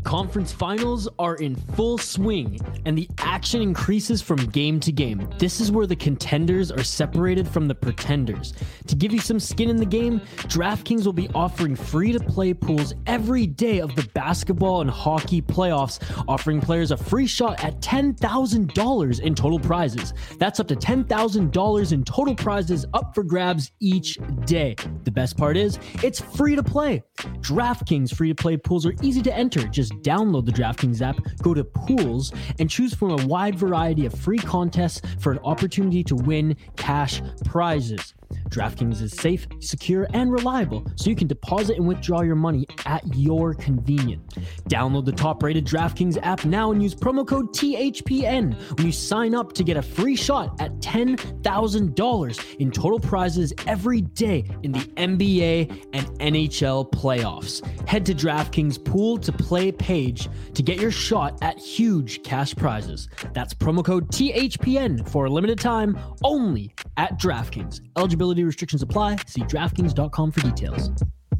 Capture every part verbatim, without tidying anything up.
conference finals are in full swing, and the action increases from game to game. This is where the contenders are separated from the pretenders. To give you some skin in the game, DraftKings will be offering free-to-play pools every day of the basketball and hockey playoffs, offering players a free shot at ten thousand dollars in total prizes. That's up to ten thousand dollars in total prizes up for grabs each day. The best part is, it's free to play. DraftKings free-to-play pools are easy to enter. Just download the DraftKings app, go to Pools, and choose from a wide variety of free contests for an opportunity to win cash prizes. DraftKings is safe, secure, and reliable, so you can deposit and withdraw your money at your convenience. Download the top-rated DraftKings app now and use promo code T H P N when you sign up to get a free shot at ten thousand dollars in total prizes every day in the N B A and N H L playoffs. Head to DraftKings Pool to Play page to get your shot at huge cash prizes. That's promo code T H P N for a limited time only at DraftKings. Eligibility restrictions apply. See DraftKings dot com for details.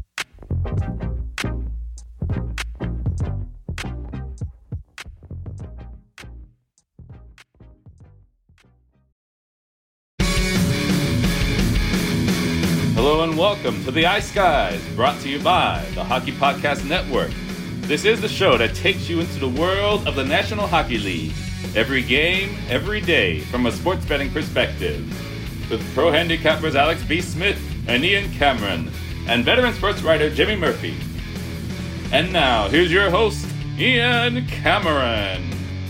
Hello and welcome to the Ice Guys, brought to you by the Hockey Podcast Network. This is the show that takes you into the world of the National Hockey League. Every game, every day, from a sports betting perspective. With pro handicappers Alex B. Smith and Ian Cameron, and veteran sports writer Jimmy Murphy. And now, here's your host, Ian Cameron.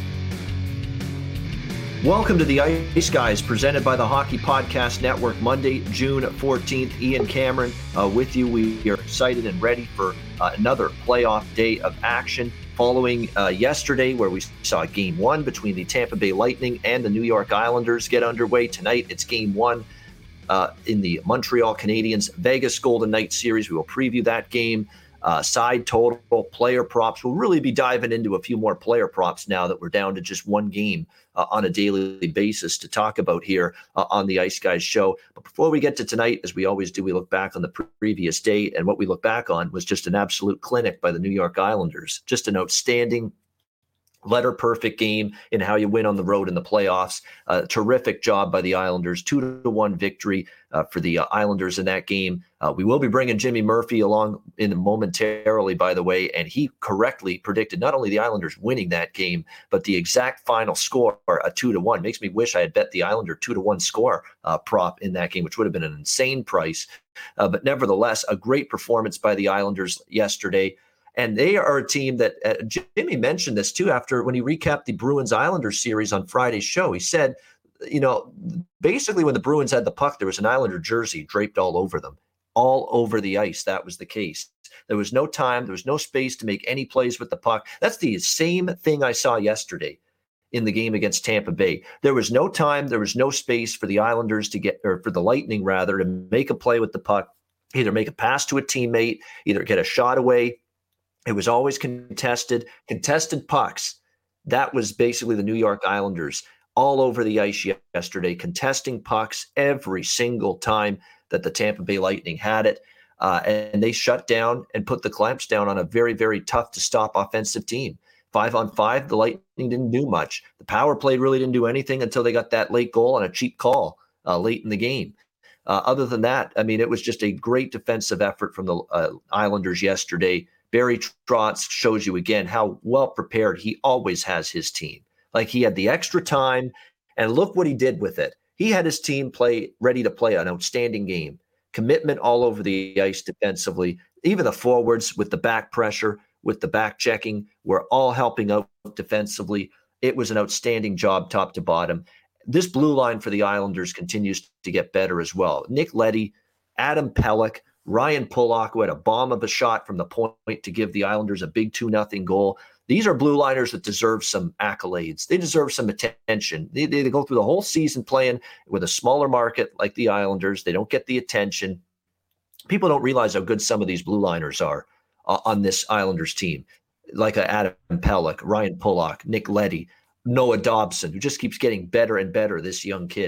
Welcome to the Ice Guys, presented by the Hockey Podcast Network, Monday, June fourteenth. Ian Cameron uh, with you. We are excited and ready for uh, another playoff day of action. Following uh, yesterday, where we saw game one between the Tampa Bay Lightning and the New York Islanders get underway. Tonight, it's game one uh, in the Montreal Canadiens Vegas Golden Knights series. We will preview that game. Uh, side total, player props. We'll really be diving into a few more player props now that we're down to just one game uh, on a daily basis to talk about here uh, on the Ice Guys show. But before we get to tonight, as we always do, we look back on the pre- previous day. And what we look back on was just an absolute clinic by the New York Islanders. Just an outstanding letter perfect game in how you win on the road in the playoffs. Uh, terrific job by the Islanders. Two to one victory uh, for the uh, Islanders in that game. Uh, we will be bringing Jimmy Murphy along in momentarily, by the way, and he correctly predicted not only the Islanders winning that game, but the exact final score, a two to one. Makes me wish I had bet the Islander two to one score uh, prop in that game, which would have been an insane price. Uh, but nevertheless, a great performance by the Islanders yesterday. And they are a team that uh, Jimmy mentioned this too after when he recapped the Bruins Islanders series on Friday's show. He said, you know, basically when the Bruins had the puck, there was an Islander jersey draped all over them, all over the ice. That was the case. There was no time. There was no space to make any plays with the puck. That's the same thing I saw yesterday in the game against Tampa Bay. There was no time. There was no space for the Islanders to get, or for the Lightning rather, to make a play with the puck, either make a pass to a teammate, either get a shot away. It was always contested, contested pucks. That was basically the New York Islanders all over the ice yesterday, contesting pucks every single time that the Tampa Bay Lightning had it. Uh, and they shut down and put the clamps down on a very, very tough to stop offensive team. Five on five, the Lightning didn't do much. The power play really didn't do anything until they got that late goal on a cheap call uh, late in the game. Uh, other than that, I mean, it was just a great defensive effort from the uh, Islanders yesterday. Barry Trotz shows you again how well prepared he always has his team. Like he had the extra time, and look what he did with it. He had his team play ready to play an outstanding game. Commitment all over the ice defensively. Even the forwards with the back pressure, with the back checking, were all helping out defensively. It was an outstanding job top to bottom. This blue line for the Islanders continues to get better as well. Nick Leddy, Adam Pelech, Ryan Pulock, who had a bomb of a shot from the point to give the Islanders a big two nothing goal. These are blue liners that deserve some accolades. They deserve some attention. They, they, they go through the whole season playing with a smaller market like the Islanders. They don't get the attention. People don't realize how good some of these blue liners are uh, on this Islanders team, like uh, Adam Pelech, Ryan Pulock, Nick Leddy, Noah Dobson, who just keeps getting better and better, this young kid.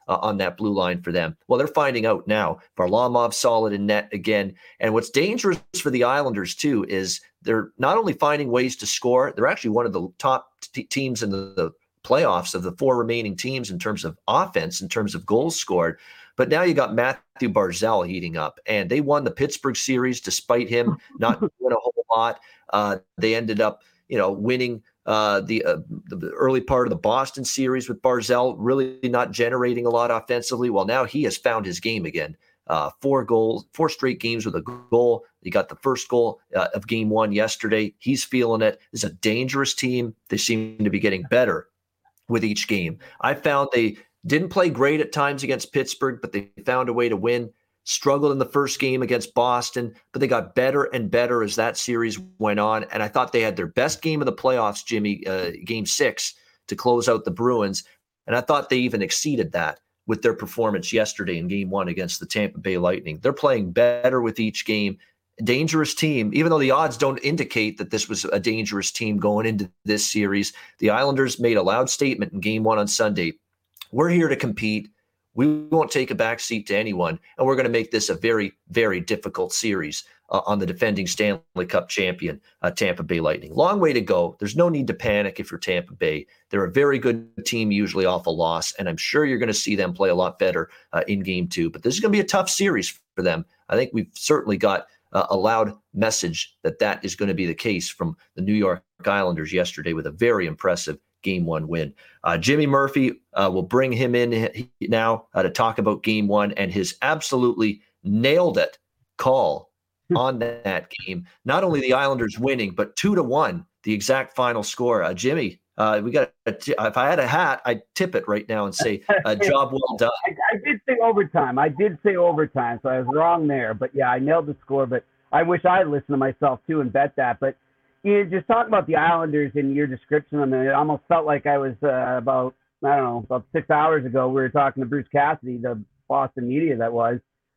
uh, on that blue line for them. Well, they're finding out now. Varlamov solid in net again. And what's dangerous for the Islanders, too, is they're not only finding ways to score, they're actually one of the top t- teams in the, the playoffs of the four remaining teams in terms of offense, in terms of goals scored. But now you got Matthew Barzal heating up, and they won the Pittsburgh series despite him not doing a whole lot. Uh, they ended up, you know, winning uh, the, uh, the early part of the Boston series with Barzal, really not generating a lot offensively. Well, now he has found his game again. Uh, four goals, four straight games with a goal. He got the first goal uh, of game one yesterday. He's feeling it. This is a dangerous team. They seem to be getting better with each game. I found they didn't play great at times against Pittsburgh, but they found a way to win. Struggled in the first game against Boston, but they got better and better as that series went on. And I thought they had their best game of the playoffs, Jimmy, uh, game six, to close out the Bruins. And I thought they even exceeded that with their performance yesterday in game one against the Tampa Bay Lightning. They're playing better with each game. Dangerous team, even though the odds don't indicate that this was a dangerous team going into this series. The Islanders made a loud statement in game one on Sunday. We're here to compete. We won't take a backseat to anyone, and we're going to make this a very, very difficult series uh, on the defending Stanley Cup champion, uh, Tampa Bay Lightning. Long way to go. There's no need to panic if you're Tampa Bay. They're a very good team, usually off a loss, and I'm sure you're going to see them play a lot better uh, in game two. But this is going to be a tough series for them. I think we've certainly got uh, a loud message that that is going to be the case from the New York Islanders yesterday with a very impressive game one win. Uh, Jimmy Murphy, uh, will bring him in now uh, to talk about game one and his absolutely nailed it call on that game. Not only the Islanders winning, but two to one, the exact final score. Uh, Jimmy, uh, we got. T- if I had a hat, I'd tip it right now and say, uh, "Job well done." I, I did say overtime. I did say overtime, so I was wrong there. But yeah, I nailed the score. But I wish I had listened to myself too and bet that. But you just talking about the Islanders in your description of them, it almost felt like I was uh, about, I don't know, about six hours ago, we were talking to Bruce Cassidy, the Boston media that was,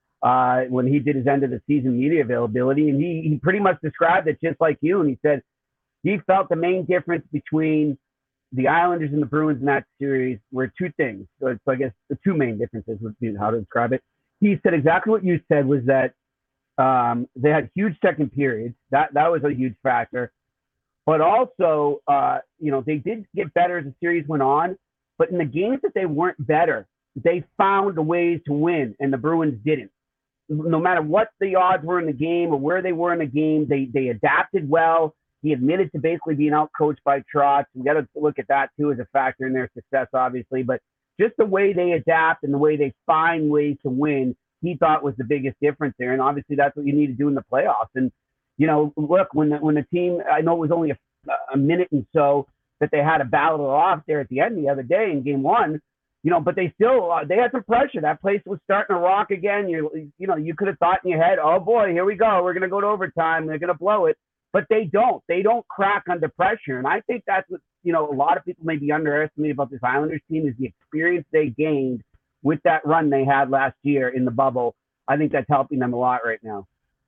uh, when he did his end of the season media availability. And he, he pretty much described it just like you. And he said he felt the main difference between the Islanders and the Bruins in that series were two things. So, so I guess the two main differences would be how to describe it. He said exactly what you said, was that Um, they had huge second periods. That that was a huge factor. But also, uh, you know, they did get better as the series went on. But in the games that they weren't better, they found ways to win, and the Bruins didn't. No matter what the odds were in the game or where they were in the game, they they adapted well. He admitted to basically being outcoached by Trotz. We got to look at that too as a factor in their success, obviously. But just the way they adapt and the way they find ways to win, he thought was the biggest difference there. And obviously that's what you need to do in the playoffs. And, you know, look, when the, when the team, I know it was only a, a minute and so that they had to battle it off there at the end the other day in game one, you know, but they still, uh, they had some pressure. That place was starting to rock again. You, you know, you could have thought in your head, oh boy, here we go. We're going to go to overtime. They're going to blow it. But they don't. They don't crack under pressure. And I think that's what, you know, a lot of people may be underestimated about this Islanders team is the experience they gained with that run they had last year in the bubble. I think that's helping them a lot right now.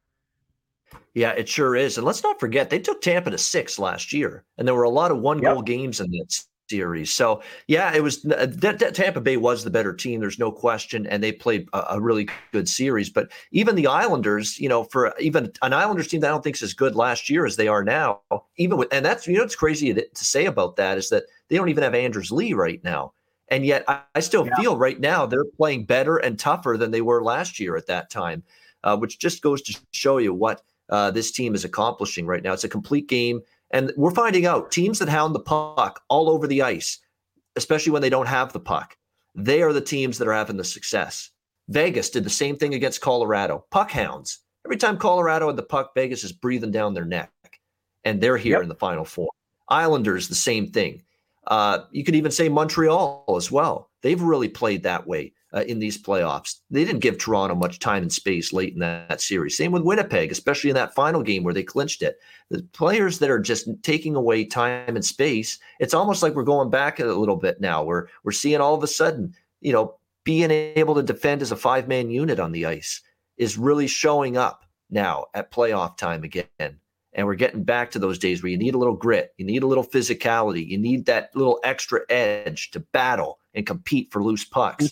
Yeah, it sure is. And let's not forget, they took Tampa to six last year, and there were a lot of one-goal Yep. games in that series. So, yeah, it was uh, that, that Tampa Bay was the better team. There's no question, and they played a, a really good series. But even the Islanders, you know, for even an Islanders team that I don't think is as good last year as they are now, even with, and that's, you know, what's crazy to, to say about that is that they don't even have Anders Lee right now. And yet I, I still Yeah. feel right now they're playing better and tougher than they were last year at that time, uh, which just goes to show you what uh, this team is accomplishing right now. It's a complete game. And we're finding out teams that hound the puck all over the ice, especially when they don't have the puck, they are the teams that are having the success. Vegas did the same thing against Colorado. Puck hounds. Every time Colorado had the puck, Vegas is breathing down their neck. And they're here Yep. in the Final Four. Islanders, the same thing. Uh, you could even say Montreal as well. They've really played that way uh, in these playoffs. They didn't give Toronto much time and space late in that, that series. Same with Winnipeg, especially in that final game where they clinched it. The players that are just taking away time and space, it's almost like we're going back a little bit now. We're, we're seeing all of a sudden, you know, being able to defend as a five-man unit on the ice is really showing up now at playoff time again. And we're getting back to those days where you need a little grit, you need a little physicality, you need that little extra edge to battle and compete for loose pucks.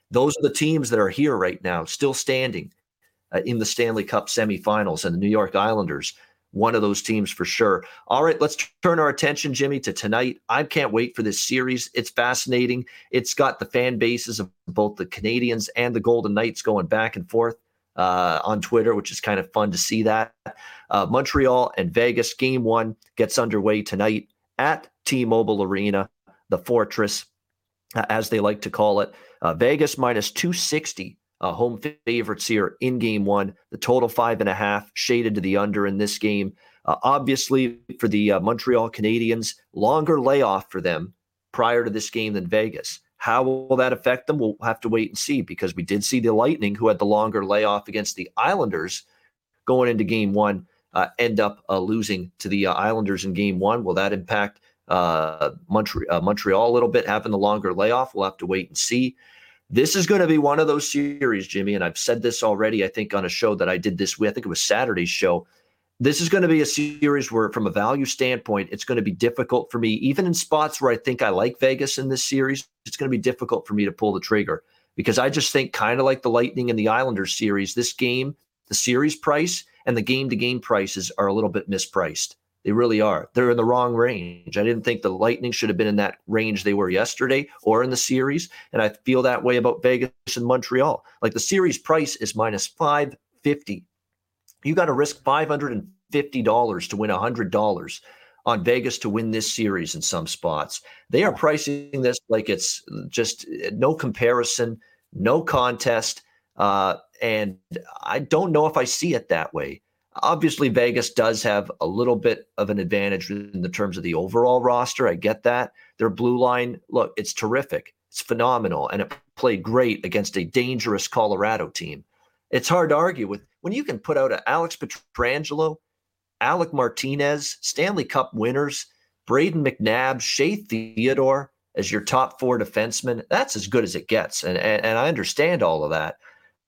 Those are the teams that are here right now, still standing uh, in the Stanley Cup semifinals, and the New York Islanders, one of those teams for sure. All right, let's turn our attention, Jimmy, to tonight. I can't wait for this series. It's fascinating. It's got the fan bases of both the Canadians and the Golden Knights going back and forth uh, on Twitter, which is kind of fun to see that. Uh, Montreal and Vegas, game one gets underway tonight at T-Mobile Arena, the Fortress, uh, as they like to call it. Uh, Vegas minus two sixty. Uh, home favorites here in game one. The total five and a half, shaded to the under in this game. Uh, obviously, for the uh, Montreal Canadiens, longer layoff for them prior to this game than Vegas. How will that affect them? We'll have to wait and see, because we did see the Lightning, who had the longer layoff against the Islanders going into game one, uh, end up uh, losing to the uh, Islanders in game one. Will that impact uh, Montre- uh, Montreal a little bit, having the longer layoff? We'll have to wait and see. This is going to be one of those series, Jimmy, and I've said this already, I think, on a show that I did this week. I think it was Saturday's show. This is going to be a series where, from a value standpoint, it's going to be difficult for me, even in spots where I think I like Vegas in this series, it's going to be difficult for me to pull the trigger, because I just think, kind of like the Lightning and the Islanders series, this game, the series price and the game-to-game prices are a little bit mispriced. They really are. They're in the wrong range. I didn't think the Lightning should have been in that range they were yesterday or in the series. And I feel that way about Vegas and Montreal. Like, the series price is minus five fifty. You got to risk five hundred fifty dollars to win one hundred dollars on Vegas to win this series in some spots. They are pricing this like it's just no comparison, no contest. Uh, and I don't know if I see it that way. Obviously, Vegas does have a little bit of an advantage in the terms of the overall roster. I get that. Their blue line, look, it's terrific. It's phenomenal. And it played great against a dangerous Colorado team. It's hard to argue with when you can put out a Alex Pietrangelo, Alec Martinez, Stanley Cup winners, Braden McNabb, Shea Theodore as your top four defensemen. That's as good as it gets. And, and, and I understand all of that.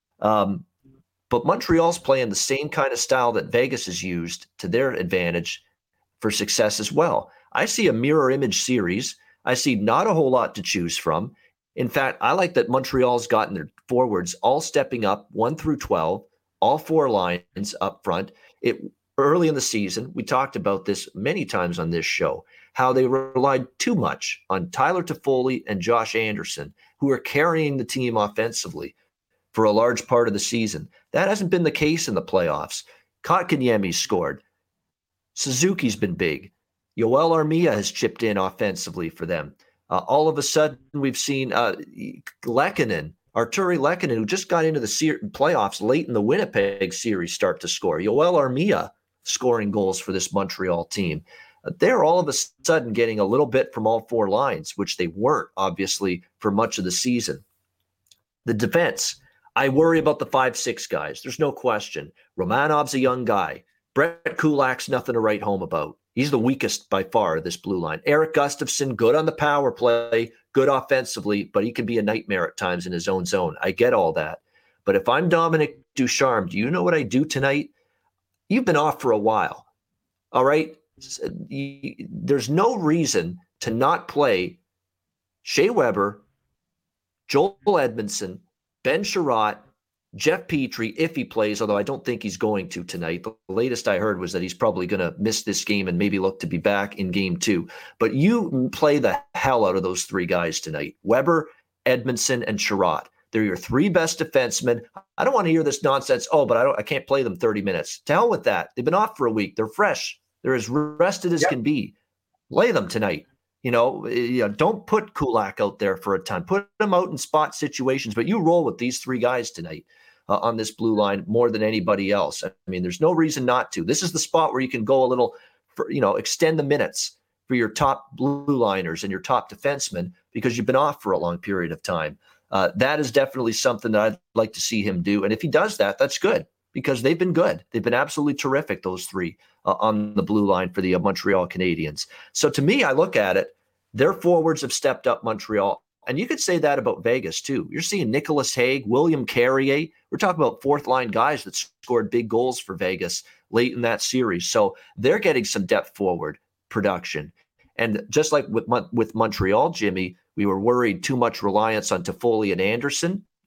Um, But Montreal's playing the same kind of style that Vegas has used to their advantage for success as well. I see a mirror image series. I see not a whole lot to choose from. In fact, I like that Montreal's gotten their forwards all stepping up one through twelve, all four lines up front. It early in the season, we talked about this many times on this show, how they relied too much on Tyler Toffoli and Josh Anderson, who are carrying the team offensively for a large part of the season. That hasn't been the case in the playoffs. Kotkaniemi's scored. Suzuki's been big. Yoel Armia has chipped in offensively for them. Uh, all of a sudden, we've seen uh, Lehkonen, Arturi Lehkonen, who just got into the ser- playoffs late in the Winnipeg series, start to score. Yoel Armia scoring goals for this Montreal team. Uh, they're all of a sudden getting a little bit from all four lines, which they weren't, obviously, for much of the season. The defense, I worry about the five six guys. There's no question. Romanov's a young guy. Brett Kulak's nothing to write home about. He's the weakest by far of this blue line. Eric Gustafsson, good on the power play, good offensively, but he can be a nightmare at times in his own zone. I get all that. But if I'm Dominic Ducharme, do you know what I do tonight? You've been off for a while. All right? There's no reason to not play Shea Weber, Joel Edmondson, Ben Sherratt, Jeff Petrie, if he plays, although I don't think he's going to tonight. The latest I heard was that he's probably going to miss this game and maybe look to be back in game two. But you play the hell out of those three guys tonight. Weber, Edmondson, and Sherratt. They're your three best defensemen. I don't want to hear this nonsense. Oh, but I don't. I can't play them thirty minutes. To hell with that. They've been off for a week. They're fresh. They're as rested as yep. can be. Play them tonight. You know, you know, don't put Kulak out there for a ton. Put him out in spot situations, but you roll with these three guys tonight uh, on this blue line more than anybody else. I mean, there's no reason not to. This is the spot where you can go a little, for, you know, extend the minutes for your top blue liners and your top defensemen because you've been off for a long period of time. Uh, that is definitely something that I'd like to see him do. And if he does that, that's good because they've been good. They've been absolutely terrific, those three uh, on the blue line for the uh, Montreal Canadiens. So to me, I look at it, their forwards have stepped up Montreal. And you could say that about Vegas, too. You're seeing Nicholas Hague, William Carrier. We're talking about fourth-line guys that scored big goals for Vegas late in that series. So they're getting some depth forward production. And just like with with Montreal, Jimmy, we were worried too much reliance on Toffoli and Anderson.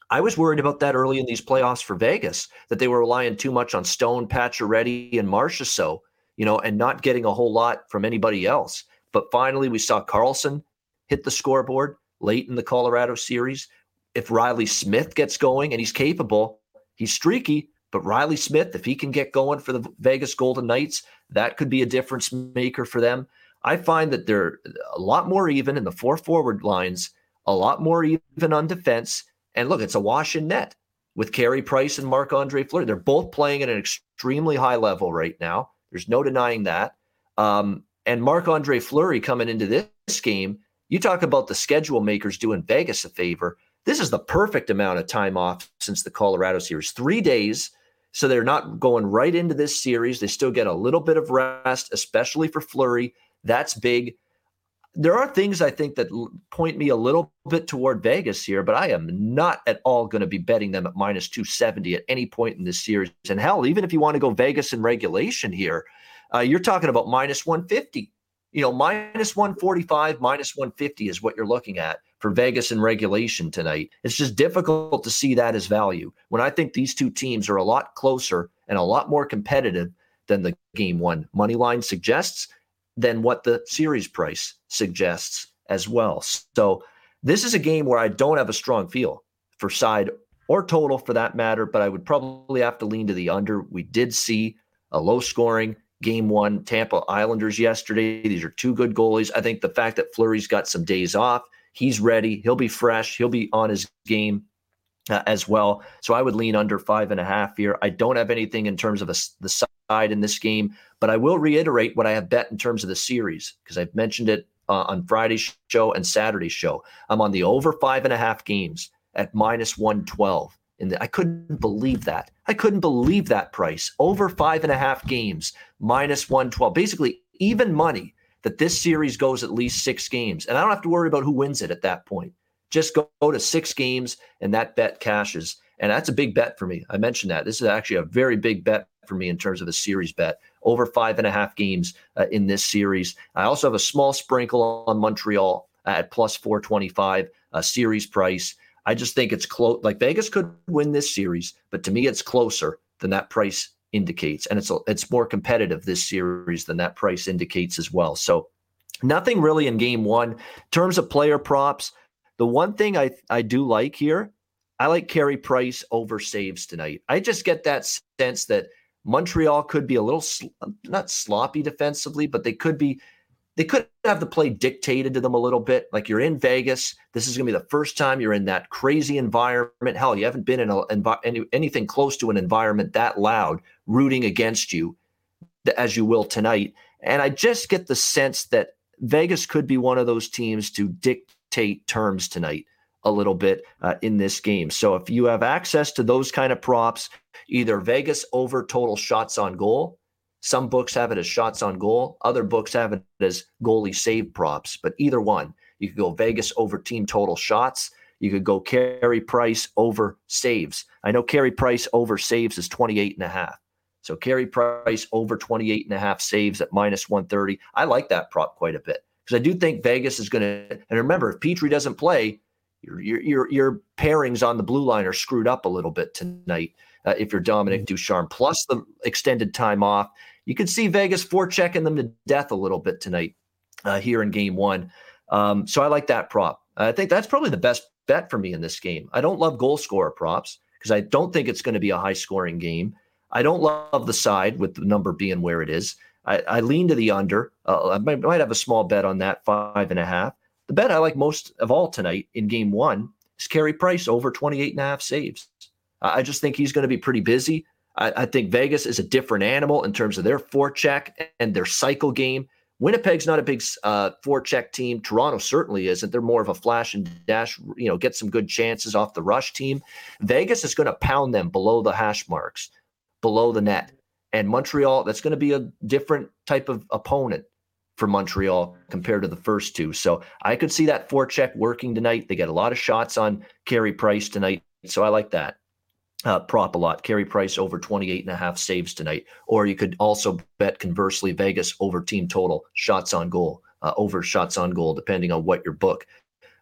I was worried about that early in these playoffs for Vegas, that they were relying too much on Stone, Pacioretty, and Marchessault, you know, and not getting a whole lot from anybody else. But finally, we saw Carlson hit the scoreboard late in the Colorado series. If Riley Smith gets going, and he's capable, he's streaky, but Riley Smith, if he can get going for the Vegas Golden Knights, that could be a difference maker for them. I find that they're a lot more even in the four forward lines, a lot more even on defense. And look, it's a wash in net with Carey Price and Marc-Andre Fleury. They're both playing at an extremely high level right now. There's no denying that. Um, and Marc-Andre Fleury coming into this game, you talk about the schedule makers doing Vegas a favor. This is the perfect amount of time off since the Colorado series. Three days. So they're not going right into this series. They still get a little bit of rest, especially for Fleury. That's big. There are things I think that point me a little bit toward Vegas here, but I am not at all going to be betting them at minus two seventy at any point in this series. And hell, even if you want to go Vegas in regulation here, uh, you're talking about minus one fifty. You know, minus one forty-five, minus one fifty is what you're looking at for Vegas in regulation tonight. It's just difficult to see that as value when I think these two teams are a lot closer and a lot more competitive than the game one money line suggests, than what the series price suggests as well. So this is a game where I don't have a strong feel for side or total for that matter, but I would probably have to lean to the under. We did see a low scoring game one Tampa Islanders yesterday. These are two good goalies. I think the fact that Fleury's got some days off, he's ready. He'll be fresh. He'll be on his game uh, as well. So I would lean under five and a half here. I don't have anything in terms of a, the side in this game, but I will reiterate what I have bet in terms of the series because I've mentioned it uh, on Friday's show and Saturday's show. I'm on the over five and a half games at minus one twelve. And I couldn't believe that. I couldn't believe that price. Over five and a half games, minus one twelve. Basically, even money that this series goes at least six games. And I don't have to worry about who wins it at that point. Just go, go to six games, and that bet cashes. And that's a big bet for me. I mentioned that. This is actually a very big bet for me in terms of a series bet. Over five and a half games uh, in this series. I also have a small sprinkle on Montreal at plus four twenty-five, a series price. I just think it's close. Like Vegas could win this series, but to me, it's closer than that price indicates. And it's, it's more competitive this series than that price indicates as well. So nothing really in game one. In terms of player props, the one thing I, I do like here, I like Carey Price over saves tonight. I just get that sense that Montreal could be a little, sl- not sloppy defensively, but they could be, they could have the play dictated to them a little bit. Like you're in Vegas. This is going to be the first time you're in that crazy environment. Hell, you haven't been in a, envi- any, anything close to an environment that loud rooting against you as you will tonight. And I just get the sense that Vegas could be one of those teams to dictate terms tonight a little bit uh, in this game. So if you have access to those kind of props, either Vegas over total shots on goal, some books have it as shots on goal. Other books have it as goalie save props. But either one, you could go Vegas over team total shots. You could go Carey Price over saves. I know Carey Price over saves is twenty-eight and a half. So Carey Price over twenty-eight and a half saves at minus one thirty. I like that prop quite a bit because I do think Vegas is going to. And remember, if Petrie doesn't play, your your your, your pairings on the blue line are screwed up a little bit tonight. Uh, if you're Dominic Ducharme, plus the extended time off, you could see Vegas forechecking them to death a little bit tonight uh, here in game one. Um, so I like that prop. I think that's probably the best bet for me in this game. I don't love goal scorer props because I don't think it's going to be a high scoring game. I don't love the side with the number being where it is. I, I lean to the under. Uh, I might, might have a small bet on that, five and a half. The bet I like most of all tonight in game one is Carey Price over twenty-eight and a half saves. I just think he's going to be pretty busy. I, I think Vegas is a different animal in terms of their forecheck and their cycle game. Winnipeg's not a big uh, forecheck team. Toronto certainly isn't. They're more of a flash and dash, you know, get some good chances off the rush team. Vegas is going to pound them below the hash marks, below the net. And Montreal, that's going to be a different type of opponent for Montreal compared to the first two. So I could see that forecheck working tonight. They get a lot of shots on Carey Price tonight. So I like that. Uh, prop a lot. Carey Price over twenty-eight and a half saves tonight. Or you could also bet conversely Vegas over team total shots on goal, uh, over shots on goal, depending on what your book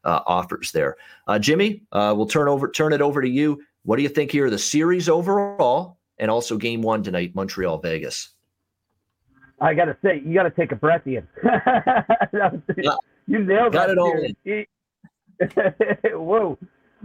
uh, offers there. Uh, Jimmy, uh, we'll turn over turn it over to you. What do you think here of the series overall, and also game one tonight, Montreal Vegas? I got to say, you got to take a breath, Ian. Yeah. You nailed got that. it all in. Whoa.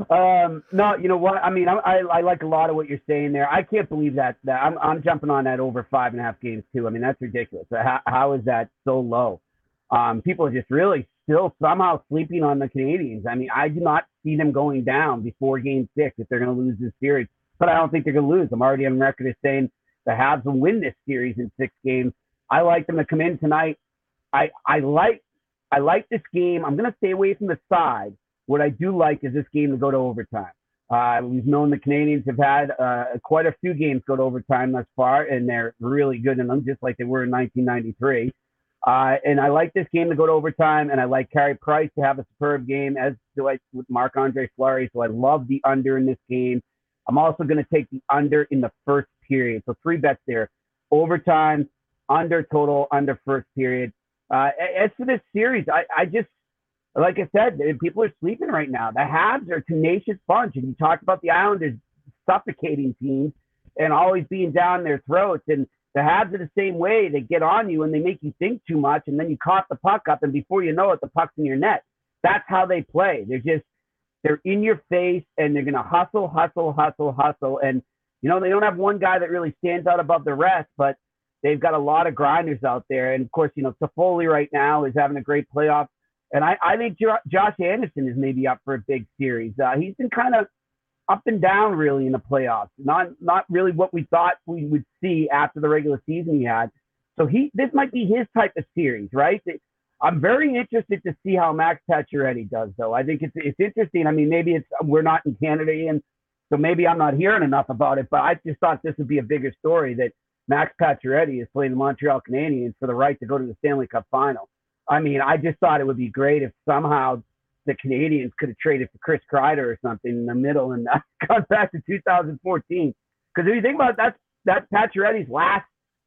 Um, no, you know what? I mean, I, I, I like a lot of what you're saying there. I can't believe that. that I'm, I'm jumping on that over five and a half games too. I mean, that's ridiculous. How, how is that so low? Um, people are just really still somehow sleeping on the Canadians. I mean, I do not see them going down before game six if they're going to lose this series, but I don't think they're going to lose. I'm already on record as saying the Habs will win this series in six games. I like them to come in tonight. I, I like, I like this game. I'm going to stay away from the side. What I do like is this game to go to overtime. Uh, we've known the Canadians have had uh, quite a few games go to overtime thus far, and they're really good in them, just like they were in nineteen ninety-three. Uh, and I like this game to go to overtime, and I like Carey Price to have a superb game, as do I with Marc-Andre Fleury. So I love the under in this game. I'm also going to take the under in the first period. So three bets there. Overtime, under total, under first period. Uh, as for this series, I, I just, like I said, people are sleeping right now. The Habs are a tenacious bunch. And you talked about the Islanders suffocating teams and always being down their throats. And the Habs are the same way. They get on you and they make you think too much. And then you cough the puck up. And before you know it, the puck's in your net. That's how they play. They're just, they're in your face and they're going to hustle, hustle, hustle, hustle. And, you know, they don't have one guy that really stands out above the rest, but they've got a lot of grinders out there. And of course, you know, Toffoli right now is having a great playoff. And I, I think jo- Josh Anderson is maybe up for a big series. Uh, he's been kind of up and down really in the playoffs. Not not really what we thought we would see after the regular season he had. So he this might be his type of series, right? I'm very interested to see how Max Pacioretty does, though. I think it's it's interesting. I mean, maybe it's we're not in Canada, and so maybe I'm not hearing enough about it. But I just thought this would be a bigger story that Max Pacioretty is playing the Montreal Canadiens for the right to go to the Stanley Cup Final. I mean, I just thought it would be great if somehow the Canadians could have traded for Chris Kreider or something in the middle and that gone back to two thousand fourteen. Because if you think about it, that's, that's Pacioretty's last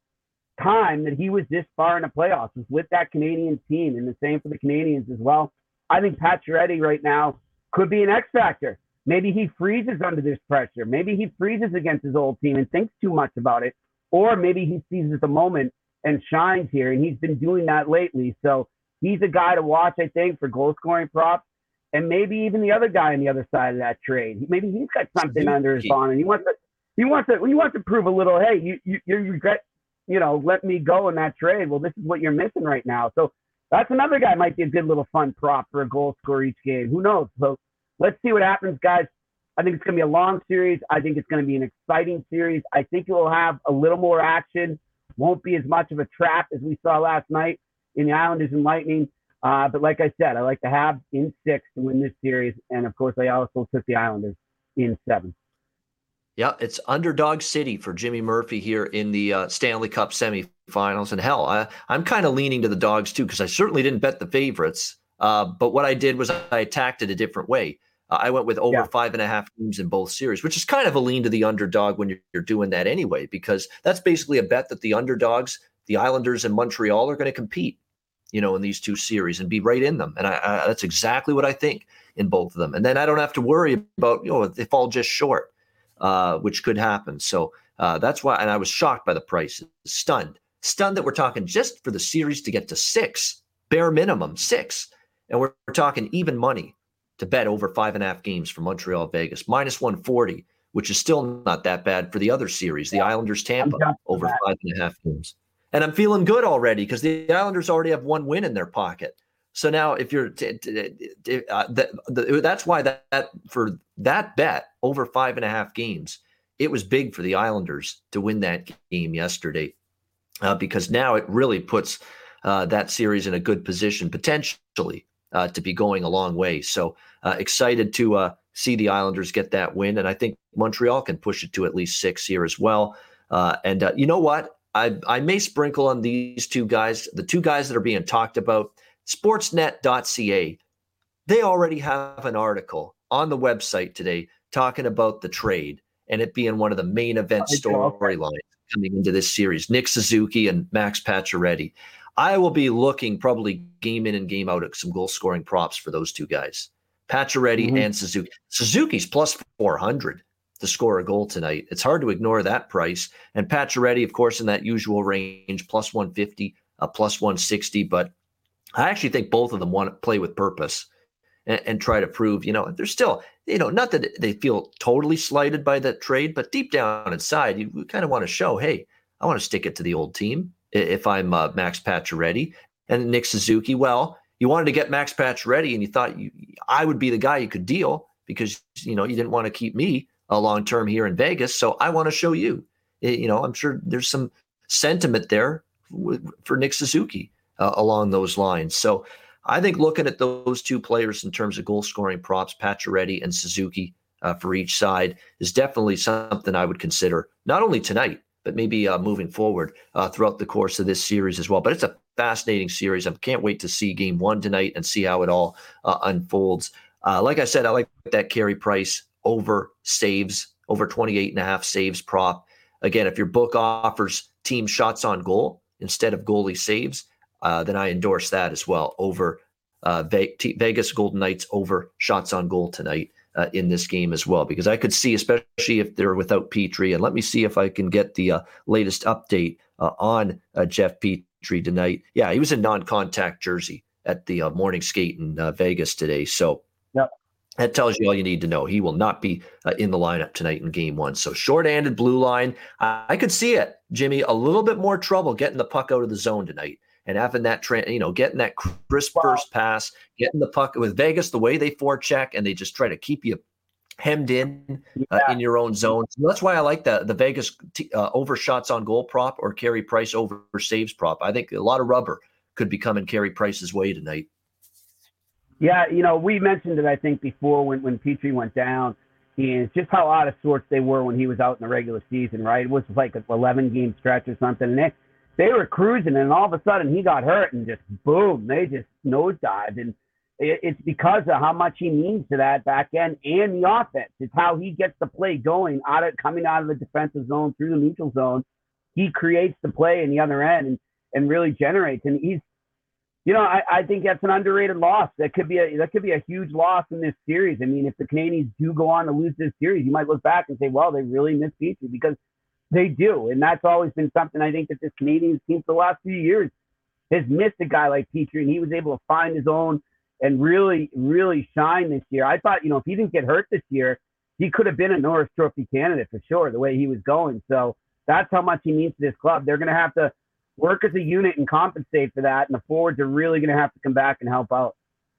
time that he was this far in the playoffs was with that Canadiens team, and the same for the Canadians as well. I think Pacioretty right now could be an X factor. Maybe he freezes under this pressure. Maybe he freezes against his old team and thinks too much about it. Or maybe he seizes the moment and shines here, and he's been doing that lately. So he's a guy to watch, I think, for goal-scoring props, and maybe even the other guy on the other side of that trade. Maybe he's got something under his bonnet. He wants to, he wants to, he wants to prove a little. Hey, you, you, you regret, you know, let me go in that trade. Well, this is what you're missing right now. So that's another guy might be a good little fun prop for a goal score each game. Who knows? So let's see what happens, guys. I think it's going to be a long series. I think it's going to be an exciting series. I think it will have a little more action. Won't be as much of a trap as we saw last night in the Islanders and Lightning. Uh, but like I said, I like to have in six to win this series. And of course, I also took the Islanders in seven. Yeah, it's underdog city for Jimmy Murphy here in the uh, Stanley Cup semifinals. And hell, I, I'm kind of leaning to the dogs too, because I certainly didn't bet the favorites. Uh, but what I did was I attacked it a different way. Uh, I went with over yeah. five and a half games in both series, which is kind of a lean to the underdog when you're, you're doing that anyway, because that's basically a bet that the underdogs, the Islanders and Montreal, are going to compete, you know, in these two series and be right in them. And I, I, that's exactly what I think in both of them. And then I don't have to worry about, you know, if they fall just short, uh, which could happen. So uh, that's why, and I was shocked by the prices, stunned, stunned that we're talking just for the series to get to six, bare minimum six. And we're, we're talking even money to bet over five and a half games for Montreal Vegas, minus one forty, which is still not that bad for the other series, the Islanders Tampa, over five and a half games. And I'm feeling good already because the Islanders already have one win in their pocket. So now if you're t- t- t- uh, the, the, that's why that, that for that bet over five and a half games, it was big for the Islanders to win that game yesterday uh, because now it really puts uh, that series in a good position potentially Uh, to be going a long way. So uh, excited to uh, see the Islanders get that win. And I think Montreal can push it to at least six here as well. Uh, and uh, you know what? I, I may sprinkle on these two guys, the two guys that are being talked about, sportsnet dot c a. They already have an article on the website today talking about the trade and it being one of the main event storylines coming into this series. Nick Suzuki and Max Pacioretty. I will be looking probably game in and game out at some goal scoring props for those two guys. Pacioretty Mm-hmm. and Suzuki. Suzuki's plus four hundred to score a goal tonight. It's hard to ignore that price. And Pacioretty, of course, in that usual range, plus one fifty, uh, plus one sixty. But I actually think both of them want to play with purpose and, and try to prove, you know, they're still, you know, not that they feel totally slighted by that trade, but deep down inside, you kind of want to show, hey, I want to stick it to the old team if I'm uh, Max Pacioretty. And Nick Suzuki, well, you wanted to get Max Pacioretty and you thought you, I would be the guy you could deal because, you know, you didn't want to keep me a long term here in Vegas. So I want to show you, you know, I'm sure there's some sentiment there for Nick Suzuki uh, along those lines. So I think looking at those two players in terms of goal scoring props, Pacioretty and Suzuki uh, for each side is definitely something I would consider not only tonight, but maybe uh, moving forward uh, throughout the course of this series as well. But it's a fascinating series. I can't wait to see game one tonight and see how it all uh, unfolds. Uh, like I said, I like that Carey Price over saves, over twenty-eight and a half saves prop. Again, if your book offers team shots on goal instead of goalie saves, uh, then I endorse that as well over uh, Ve- T- Vegas Golden Knights over shots on goal tonight. Uh, in this game as well, because I could see, especially if they're without Petrie, and let me see if I can get the uh, latest update uh, on uh, Jeff Petrie tonight. Yeah, he was in non-contact jersey at the uh, morning skate in uh, Vegas today. So yep. That tells you all you need to know. He will not be uh, in the lineup tonight in game one. So short-handed blue line. I, I could see it, Jimmy, a little bit more trouble getting the puck out of the zone tonight. And having that, tra- you know, getting that crisp first pass, getting the puck with Vegas, the way they forecheck and they just try to keep you hemmed in uh, yeah. in your own zone. So that's why I like the the Vegas t- uh, over shots on goal prop or Carey Price over saves prop. I think a lot of rubber could be coming Carey Price's way tonight. Yeah, you know, we mentioned it, I think, before when, when Petrie went down, is just how out of sorts they were when he was out in the regular season, right? It was like an eleven-game stretch or something. And they, they were cruising, and all of a sudden he got hurt, and just boom, they just nosedived. And it, it's because of how much he means to that back end and the offense. It's how he gets the play going, out of coming out of the defensive zone through the neutral zone. He creates the play in the other end and, and really generates. And he's, you know, I, I think that's an underrated loss. That could be a that could be a huge loss in this series. I mean, if the Canadians do go on to lose this series, you might look back and say, well, they really missed Petrie, because they do. And that's always been something I think that this Canadians team for the last few years has missed a guy like Petrie, and he was able to find his own and really, really shine this year. I thought, you know, if he didn't get hurt this year, he could have been a Norris Trophy candidate for sure, the way he was going. So that's how much he means to this club. They're going to have to work as a unit and compensate for that, and the forwards are really going to have to come back and help out.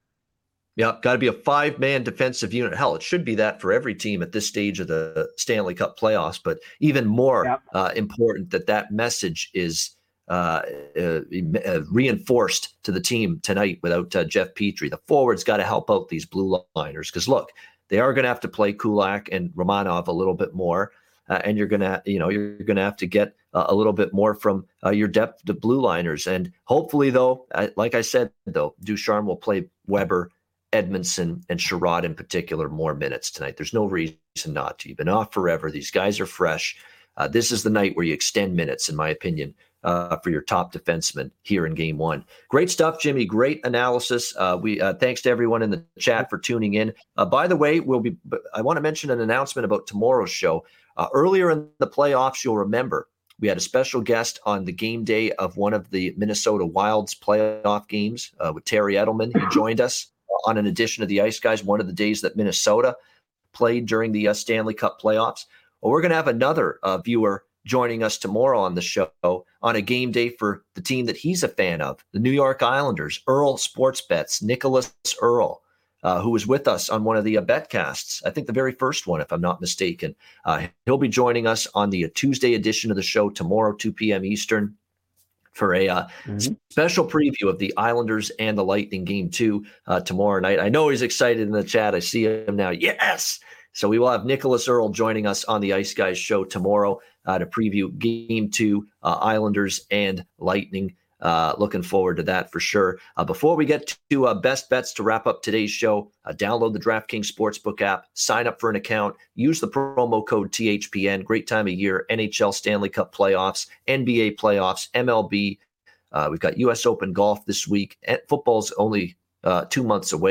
Yeah, got to be a five-man defensive unit. Hell, it should be that for every team at this stage of the Stanley Cup playoffs, but even more yep. uh, important that that message is uh, uh, uh, reinforced to the team tonight without uh, Jeff Petrie. The forwards got to help out these blue liners, because, look, they are going to have to play Kulak and Romanov a little bit more, uh, and you're going to, you know, you're going to have to get uh, a little bit more from uh, your depth to blue liners. And hopefully, though, uh, like I said, though, Ducharme will play Weber, Edmondson, and Sherrod in particular more minutes tonight. There's no reason not to. You've been off forever. These guys are fresh. Uh, this is the night where you extend minutes, in my opinion, uh, for your top defenseman here in game one. Great stuff, Jimmy. Great analysis. Uh, we uh, thanks to everyone in the chat for tuning in. Uh, by the way, we'll be. I want to mention an announcement about tomorrow's show. Uh, earlier in the playoffs, you'll remember we had a special guest on the game day of one of the Minnesota Wild's playoff games uh, with Terry Edelman. He joined us on an edition of the Ice Guys, one of the days that Minnesota played during the uh, Stanley Cup playoffs. Well, we're going to have another uh, viewer joining us tomorrow on the show on a game day for the team that he's a fan of, the New York Islanders. Earl Sports Bets, Nicholas Earl, uh, who was with us on one of the uh, betcasts, I think the very first one, if I'm not mistaken. Uh, he'll be joining us on the uh, Tuesday edition of the show tomorrow, two p.m. Eastern, for a uh, mm-hmm. special preview of the Islanders and the Lightning game two uh, tomorrow night. I know he's excited in the chat. I see him now. Yes! So we will have Nicholas Earl joining us on the Ice Guys show tomorrow uh, to preview game two, uh, Islanders and Lightning. Uh, looking forward to that for sure. Uh, before we get to uh, best bets to wrap up today's show, uh, download the DraftKings Sportsbook app, sign up for an account, use the promo code T H P N. Great time of year. N H L Stanley Cup playoffs, N B A playoffs, M L B. Uh, we've got U S Open golf this week. And football's only uh, two months away.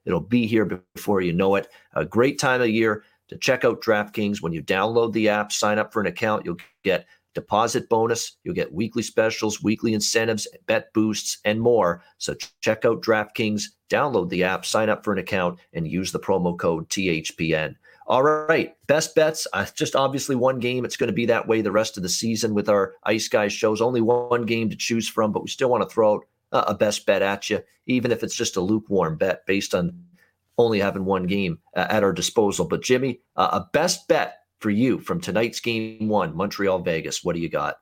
It'll be here before you know it. A great time of year to check out DraftKings. When you download the app, sign up for an account, you'll get deposit bonus, you'll get weekly specials, weekly incentives, bet boosts, and more. So check out DraftKings, download the app, sign up for an account, and use the promo code T H P N. All right, best bets. Uh, just obviously one game. It's going to be that way the rest of the season with our Ice Guys shows. Only one game to choose from, but we still want to throw out uh, a best bet at you, even if it's just a lukewarm bet based on only having one game uh, at our disposal. But Jimmy, uh, a best bet for you from tonight's game one, Montreal Vegas. What do you got?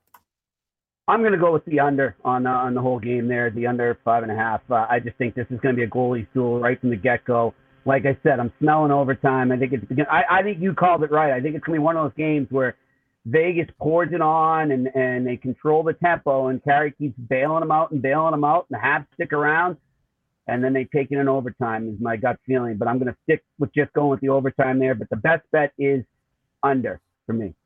I'm going to go with the under on uh, on the whole game there, the under five and a half. Uh, I just think this is going to be a goalie duel right from the get-go. Like I said, I'm smelling overtime. I think it's. I, I think you called it right. I think it's going to be one of those games where Vegas pours it on and, and they control the tempo, and Carey keeps bailing them out and bailing them out, and the Habs stick around, and then they take it in overtime is my gut feeling. But I'm going to stick with just going with the overtime there. But the best bet is under for me.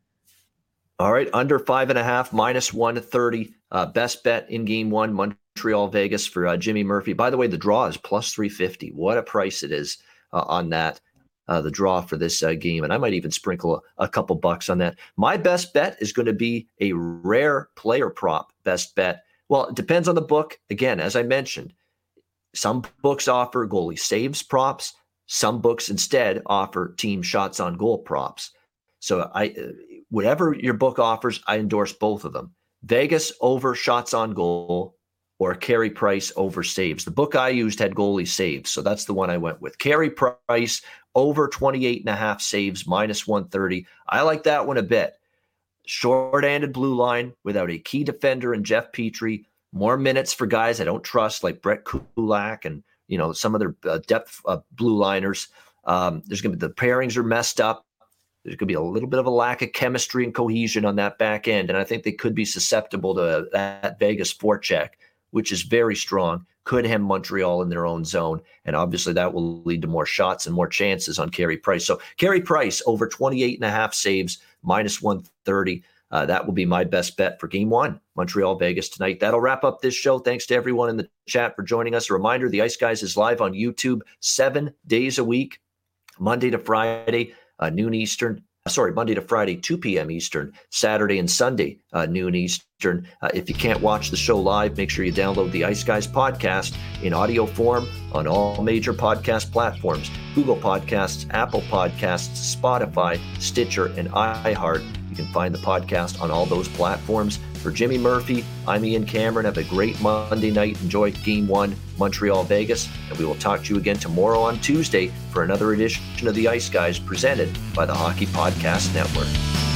All right, under five and a half, minus one thirty. Uh, best bet in game one, Montreal Vegas for uh, Jimmy Murphy. By the way, the draw is plus three fifty. What a price it is uh, on that, uh, the draw for this uh, game. And I might even sprinkle a, a couple bucks on that. My best bet is going to be a rare player prop best bet. Well, it depends on the book. Again, as I mentioned, some books offer goalie saves props. Some books instead offer team shots on goal props. So I, whatever your book offers, I endorse both of them. Vegas over shots on goal or Carey Price over saves. The book I used had goalie saves, so that's the one I went with. Carey Price over twenty-eight and a half saves, minus one thirty. I like that one a bit. Short-handed blue line without a key defender in Jeff Petrie. More minutes for guys I don't trust, like Brett Kulak and you know some other uh, depth uh, blue liners. Um, there's going to be the pairings are messed up. There's going to be a little bit of a lack of chemistry and cohesion on that back end, and I think they could be susceptible to that Vegas forecheck, which is very strong, could hem Montreal in their own zone, and obviously that will lead to more shots and more chances on Carey Price. So Carey Price over twenty-eight and a half saves, minus one thirty. Uh, that will be my best bet for game one, Montreal Vegas tonight. That'll wrap up this show. Thanks to everyone in the chat for joining us. A reminder, the Ice Guys is live on YouTube seven days a week, Monday to Friday. Uh, noon Eastern, sorry, Monday to Friday, two p.m. Eastern, Saturday and Sunday, uh, noon Eastern. Uh, if you can't watch the show live, make sure you download the Ice Guys podcast in audio form on all major podcast platforms, Google Podcasts, Apple Podcasts, Spotify, Stitcher, and iHeart. You can find the podcast on all those platforms. For Jimmy Murphy, I'm Ian Cameron. Have a great Monday night. Enjoy game one, Montreal Vegas. And we will talk to you again tomorrow on Tuesday for another edition of the Ice Guys presented by the Hockey Podcast Network.